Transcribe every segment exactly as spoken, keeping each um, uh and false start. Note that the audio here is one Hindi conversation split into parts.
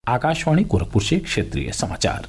आकाशवाणी गोरखपुर से क्षेत्रीय समाचार।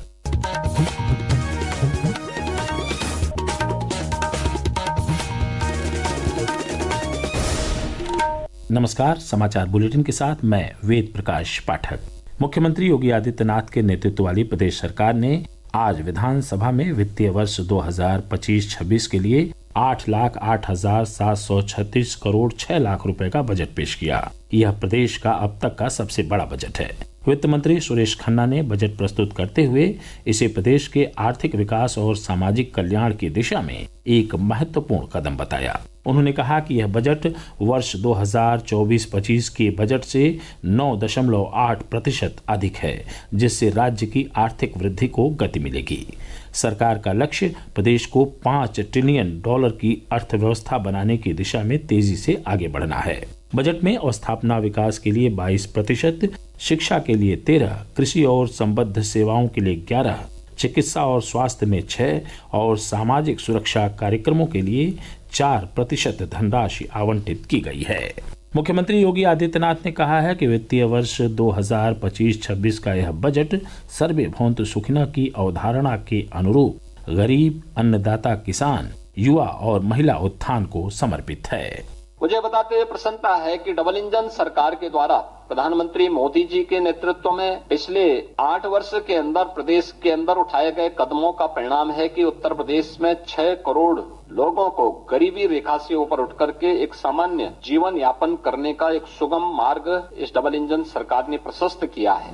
नमस्कार, समाचार बुलेटिन के साथ मैं वेद प्रकाश पाठक। मुख्यमंत्री योगी आदित्यनाथ के नेतृत्व वाली प्रदेश सरकार ने आज विधानसभा में वित्तीय वर्ष दो हजार पच्चीस छब्बीस के लिए आठ लाख आठ हजार सात सौ छत्तीस करोड़ छह लाख रुपए का बजट पेश किया। यह प्रदेश का अब तक का सबसे बड़ा बजट है। वित्त मंत्री सुरेश खन्ना ने बजट प्रस्तुत करते हुए इसे प्रदेश के आर्थिक विकास और सामाजिक कल्याण की दिशा में एक महत्वपूर्ण कदम बताया। उन्होंने कहा कि यह बजट वर्ष दो हजार चौबीस पच्चीस के बजट से नौ दशमलव आठ प्रतिशत अधिक है, जिससे राज्य की आर्थिक वृद्धि को गति मिलेगी। सरकार का लक्ष्य प्रदेश को पाँच ट्रिलियन डॉलर की अर्थव्यवस्था बनाने की दिशा में तेजी से आगे बढ़ना है। बजट में अवस्थापना विकास के लिए बाईस प्रतिशत, शिक्षा के लिए तेरह, कृषि और संबद्ध सेवाओं के लिए ग्यारह, चिकित्सा और स्वास्थ्य में छह और सामाजिक सुरक्षा कार्यक्रमों के लिए चार प्रतिशत धनराशि आवंटित की गई है। मुख्यमंत्री योगी आदित्यनाथ ने कहा है कि वित्तीय वर्ष दो हजार पच्चीस छब्बीस का यह बजट सर्वे भवन्तु सुखिनः की अवधारणा के अनुरूप गरीब, अन्नदाता, किसान, युवा और महिला उत्थान को समर्पित है। मुझे बताते हुए प्रसन्नता है कि डबल इंजन सरकार के द्वारा प्रधानमंत्री मोदी जी के नेतृत्व में पिछले आठ वर्ष के अंदर प्रदेश के अंदर उठाए गए कदमों का परिणाम है कि उत्तर प्रदेश में छह करोड़ लोगों को गरीबी रेखा से ऊपर उठ करके एक सामान्य जीवन यापन करने का एक सुगम मार्ग इस डबल इंजन सरकार ने प्रशस्त किया है।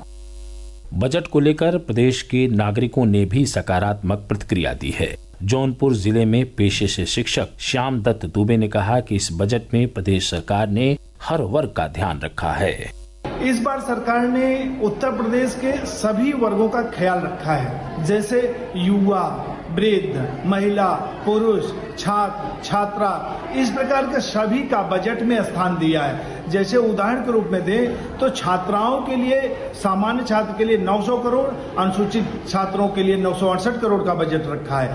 बजट को लेकर प्रदेश के नागरिकों ने भी सकारात्मक प्रतिक्रिया दी है। जौनपुर जिले में पेशे से शिक्षक श्याम दत्त दुबे ने कहा कि इस बजट में प्रदेश सरकार ने हर वर्ग का ध्यान रखा है। इस बार सरकार ने उत्तर प्रदेश के सभी वर्गों का ख्याल रखा है, जैसे युवा, वृद्ध, महिला, पुरुष, छात्र, छात्रा, इस प्रकार के सभी का बजट में स्थान दिया है। जैसे उदाहरण के रूप में दें तो छात्राओं के लिए, सामान्य छात्र के लिए नौ सौ करोड़, अनुसूचित छात्रों के लिए नौ सौ अड़सठ करोड़ का बजट रखा है।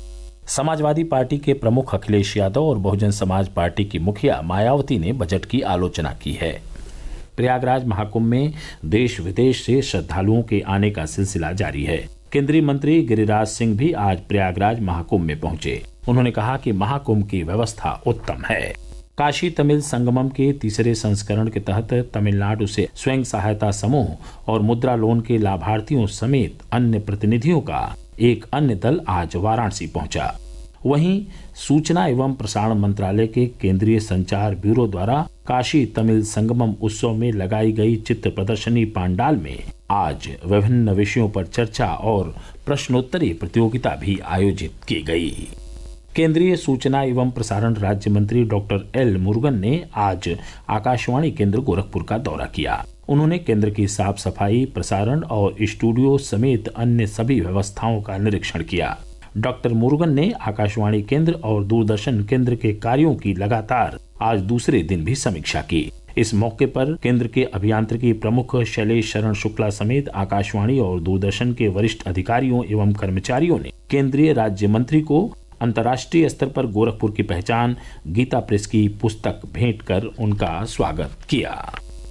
समाजवादी पार्टी के प्रमुख अखिलेश यादव और बहुजन समाज पार्टी की मुखिया मायावती ने बजट की आलोचना की है। प्रयागराज महाकुंभ में देश विदेश से श्रद्धालुओं के आने का सिलसिला जारी है। केंद्रीय मंत्री गिरिराज सिंह भी आज प्रयागराज महाकुंभ में पहुंचे। उन्होंने कहा कि महाकुंभ की व्यवस्था उत्तम है। काशी तमिल संगमम के तीसरे संस्करण के तहत तमिलनाडु से स्वयं सहायता समूह और मुद्रा लोन के लाभार्थियों समेत अन्य प्रतिनिधियों का एक अन्य दल आज वाराणसी पहुंचा। वहीं सूचना एवं प्रसारण मंत्रालय के केंद्रीय संचार ब्यूरो द्वारा काशी तमिल संगमम उत्सव में लगाई गई चित्र प्रदर्शनी पांडाल में आज विभिन्न विषयों पर चर्चा और प्रश्नोत्तरी प्रतियोगिता भी आयोजित की गई। केंद्रीय सूचना एवं प्रसारण राज्य मंत्री डॉक्टर एल मुरुगन ने आज आकाशवाणी केंद्र गोरखपुर का दौरा किया। उन्होंने केंद्र की साफ सफाई, प्रसारण और स्टूडियो समेत अन्य सभी व्यवस्थाओं का निरीक्षण किया। डॉक्टर मुरुगन ने आकाशवाणी केंद्र और दूरदर्शन केंद्र के कार्यों की लगातार आज दूसरे दिन भी समीक्षा की। इस मौके पर केंद्र के अभियांत्रिकी प्रमुख शैलेश शरण शुक्ला समेत आकाशवाणी और दूरदर्शन के वरिष्ठ अधिकारियों एवं कर्मचारियों ने केंद्रीय राज्य मंत्री को अंतर्राष्ट्रीय स्तर पर गोरखपुर की पहचान गीता प्रेस की पुस्तक भेंट कर उनका स्वागत किया।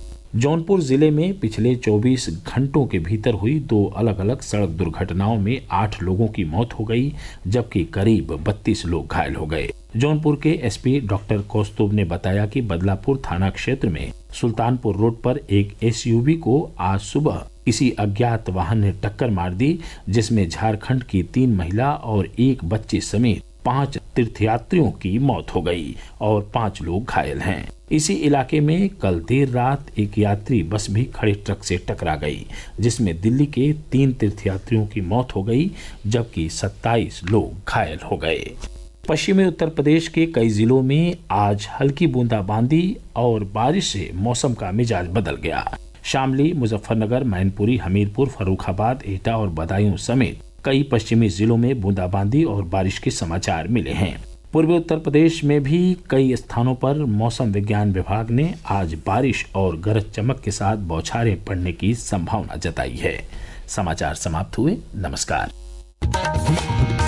जौनपुर जिले में पिछले चौबीस घंटों के भीतर हुई दो अलग अलग सड़क दुर्घटनाओं में आठ लोगों की मौत हो गई, जबकि करीब बत्तीस लोग घायल हो गए। जौनपुर के एसपी डॉक्टर कौस्तुभ ने बताया कि बदलापुर थाना क्षेत्र में सुल्तानपुर रोड पर एक एसयूवी को आज सुबह किसी अज्ञात वाहन ने टक्कर मार दी, जिसमें झारखंड की तीन महिला और एक बच्चे समेत पांच तीर्थयात्रियों की मौत हो गई और पांच लोग घायल हैं। इसी इलाके में कल देर रात एक यात्री बस भी खड़े ट्रक से टकरा गई, जिसमें दिल्ली के तीन तीर्थयात्रियों की मौत हो गई, जबकि सत्ताईस लोग घायल हो गए। पश्चिमी उत्तर प्रदेश के कई जिलों में आज हल्की बूंदाबांदी और बारिश से मौसम का मिजाज बदल गया। शामली, मुजफ्फरनगर, मैनपुरी, हमीरपुर, फर्रुखाबाद, एटा और बदायूं समेत कई पश्चिमी जिलों में बूंदाबांदी और बारिश के समाचार मिले हैं। पूर्वी उत्तर प्रदेश में भी कई स्थानों पर मौसम विज्ञान विभाग ने आज बारिश और गरज चमक के साथ बौछारें पड़ने की संभावना जताई है। समाचार समाप्त हुए। नमस्कार।